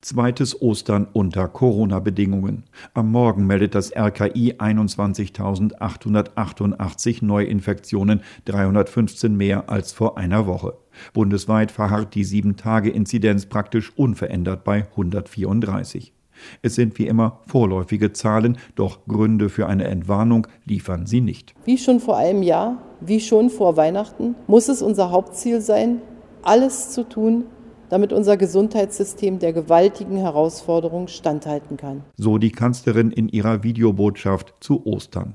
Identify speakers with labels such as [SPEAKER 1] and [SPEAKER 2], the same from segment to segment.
[SPEAKER 1] Zweites Ostern unter Corona-Bedingungen. Am Morgen meldet das RKI 21.888 Neuinfektionen, 315 mehr als vor einer Woche. Bundesweit verharrt die 7-Tage-Inzidenz praktisch unverändert bei 134. Es sind wie immer vorläufige Zahlen, doch Gründe für eine Entwarnung liefern sie nicht.
[SPEAKER 2] Wie schon vor einem Jahr, wie schon vor Weihnachten, muss es unser Hauptziel sein, alles zu tun, damit unser Gesundheitssystem der gewaltigen Herausforderung standhalten kann.
[SPEAKER 1] So die Kanzlerin in ihrer Videobotschaft zu Ostern.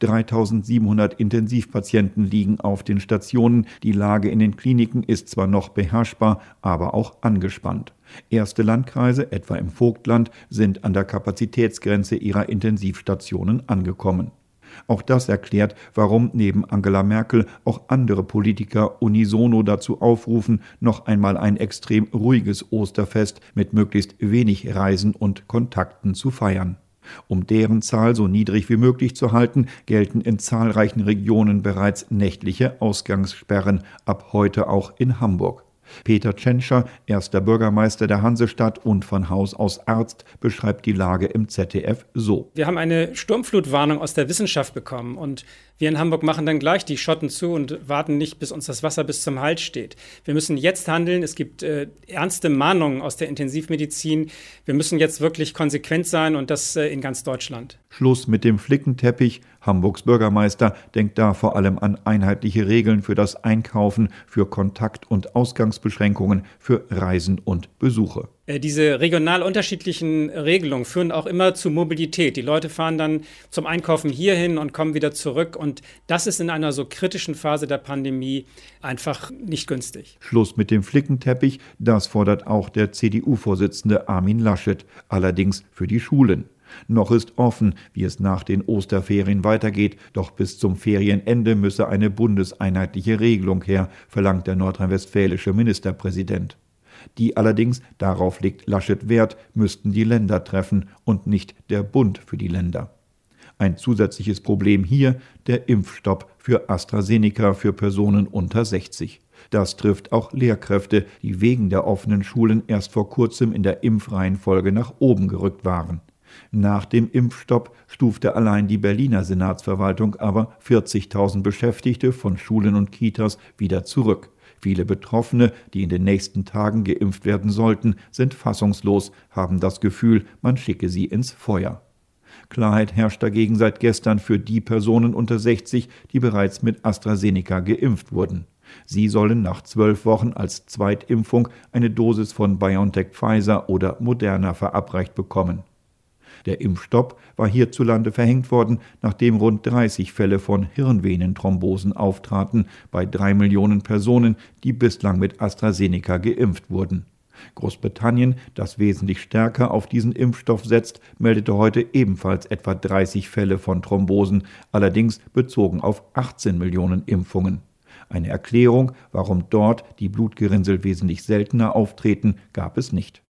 [SPEAKER 1] 3.700 Intensivpatienten liegen auf den Stationen. Die Lage in den Kliniken ist zwar noch beherrschbar, aber auch angespannt. Erste Landkreise, etwa im Vogtland, sind an der Kapazitätsgrenze ihrer Intensivstationen angekommen. Auch das erklärt, warum neben Angela Merkel auch andere Politiker unisono dazu aufrufen, noch einmal ein extrem ruhiges Osterfest mit möglichst wenig Reisen und Kontakten zu feiern. Um deren Zahl so niedrig wie möglich zu halten, gelten in zahlreichen Regionen bereits nächtliche Ausgangssperren, ab heute auch in Hamburg. Peter Tschentscher, erster Bürgermeister der Hansestadt und von Haus aus Arzt, beschreibt die Lage im ZDF so.
[SPEAKER 3] Wir haben eine Sturmflutwarnung aus der Wissenschaft bekommen und wir in Hamburg machen dann gleich die Schotten zu und warten nicht, bis uns das Wasser bis zum Hals steht. Wir müssen jetzt handeln. Es gibt ernste Mahnungen aus der Intensivmedizin. Wir müssen jetzt wirklich konsequent sein und das in ganz Deutschland.
[SPEAKER 1] Schluss mit dem Flickenteppich. Hamburgs Bürgermeister denkt da vor allem an einheitliche Regeln für das Einkaufen, für Kontakt- und Ausgangsbeschränkungen, für Reisen und Besuche.
[SPEAKER 3] Diese regional unterschiedlichen Regelungen führen auch immer zu Mobilität. Die Leute fahren dann zum Einkaufen hierhin und kommen wieder zurück. Und das ist in einer so kritischen Phase der Pandemie einfach nicht günstig.
[SPEAKER 1] Schluss mit dem Flickenteppich, das fordert auch der CDU-Vorsitzende Armin Laschet, allerdings für die Schulen. Noch ist offen, wie es nach den Osterferien weitergeht, doch bis zum Ferienende müsse eine bundeseinheitliche Regelung her, verlangt der nordrhein-westfälische Ministerpräsident. Die allerdings, darauf legt Laschet Wert, müssten die Länder treffen und nicht der Bund für die Länder. Ein zusätzliches Problem hier, der Impfstopp für AstraZeneca für Personen unter 60. Das trifft auch Lehrkräfte, die wegen der offenen Schulen erst vor kurzem in der Impfreihenfolge nach oben gerückt waren. Nach dem Impfstopp stufte allein die Berliner Senatsverwaltung aber 40.000 Beschäftigte von Schulen und Kitas wieder zurück. Viele Betroffene, die in den nächsten Tagen geimpft werden sollten, sind fassungslos, haben das Gefühl, man schicke sie ins Feuer. Klarheit herrscht dagegen seit gestern für die Personen unter 60, die bereits mit AstraZeneca geimpft wurden. Sie sollen nach 12 Wochen als Zweitimpfung eine Dosis von BioNTech, Pfizer oder Moderna verabreicht bekommen. Der Impfstopp war hierzulande verhängt worden, nachdem rund 30 Fälle von Hirnvenenthrombosen auftraten bei 3 Millionen Personen, die bislang mit AstraZeneca geimpft wurden. Großbritannien, das wesentlich stärker auf diesen Impfstoff setzt, meldete heute ebenfalls etwa 30 Fälle von Thrombosen, allerdings bezogen auf 18 Millionen Impfungen. Eine Erklärung, warum dort die Blutgerinnsel wesentlich seltener auftreten, gab es nicht.